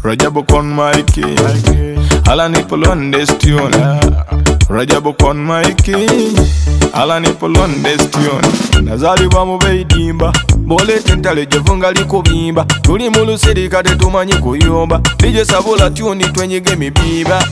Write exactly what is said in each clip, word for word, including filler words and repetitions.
Rajabu con my king. All I nipple on this tune. Rajabu con my king. All I nipple on this tune. Nazaliwa mu beidimba. Bole tentale jevunga likubimba. Tuli mulu sirika tetumanyi kuyomba. D J Sabula tune twenyige mibiba.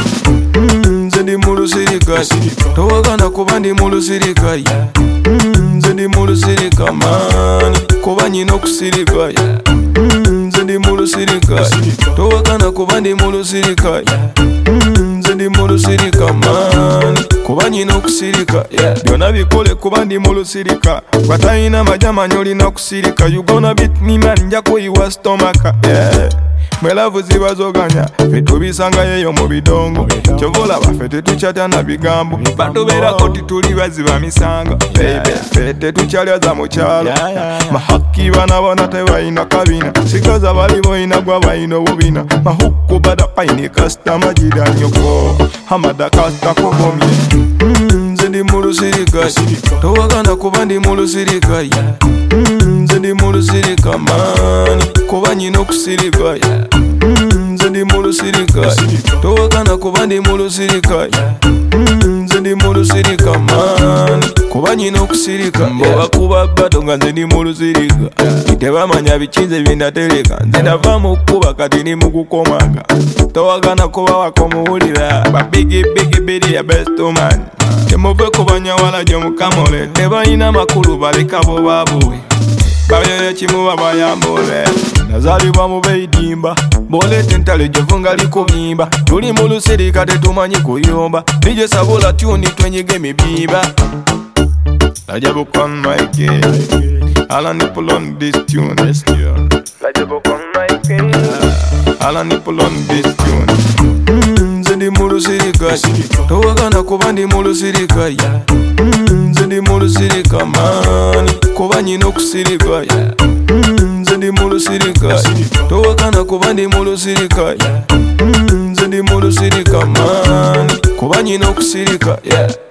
Nze ndi mulu sirika. Towagana kuba ndi mulu sirika. Nze ndi mulu sirika man. Kuba nyina okusirika. Nze ndi mulu sirika. Towagana kuba ndi mulu sirika. Nze ndi mulu sirika man. Kuba nyina okusirika. Byonna bikole kuba ndi mulu sirika. Watalina majamanya olina okusirika. You gonna beat me man, nja kuyiwa stomaka. Mwelavu zibazoganya fe tubisanga yeyo mu bidongo kyovola bafe tetukyatya na bigambo batubeerako tituli baziba misango baby fe tetukyalya za mukyalo mahaki bana bona tebalina kabina sigaza bali boyina gwa balina obubina mahukku badakaini kasitama gira nyoko hamada kasita kogomye nze ndi mulu sirika towagana kuba ndi mulu sirika nze ndi mulu sirika mani kuba nyina okusirika nze ndi mulu sirika towagana kuba ndi mulu sirika nze ndi mulu sirika mani kuba nyina okusirika mboga kuba bado nga nze ndi mulu sirika tebamanya bikinze binatereka nze nava mu kkuba kati ni mu kukomaga towagana kuba wakomuwulira babigi bigi biri ya bestoman temuve kubanyawala gyomukamole tebalina makulu baleka bo babuwe babyeye kimu babayambule nazalibwa mu beidimba bole tentale jevunga likubimba tuli mu lusirika tetumanyi kuyomba D J Sabula tune twenyige mibiba Rajabu con my king. All I nipple on this tune. Rajabu con my king. All I nipple on this tune. Nze ndi mulu sirika. Towagana kuba ndi mulu sirika. Nze ndi mulu sirika mani. Kuba nyina okusirika. Nze ndi mulu sirika. Towagana kuba ndi mulu sirika. Nze ndi mulu sirika mani. Kuba nyina okusirika.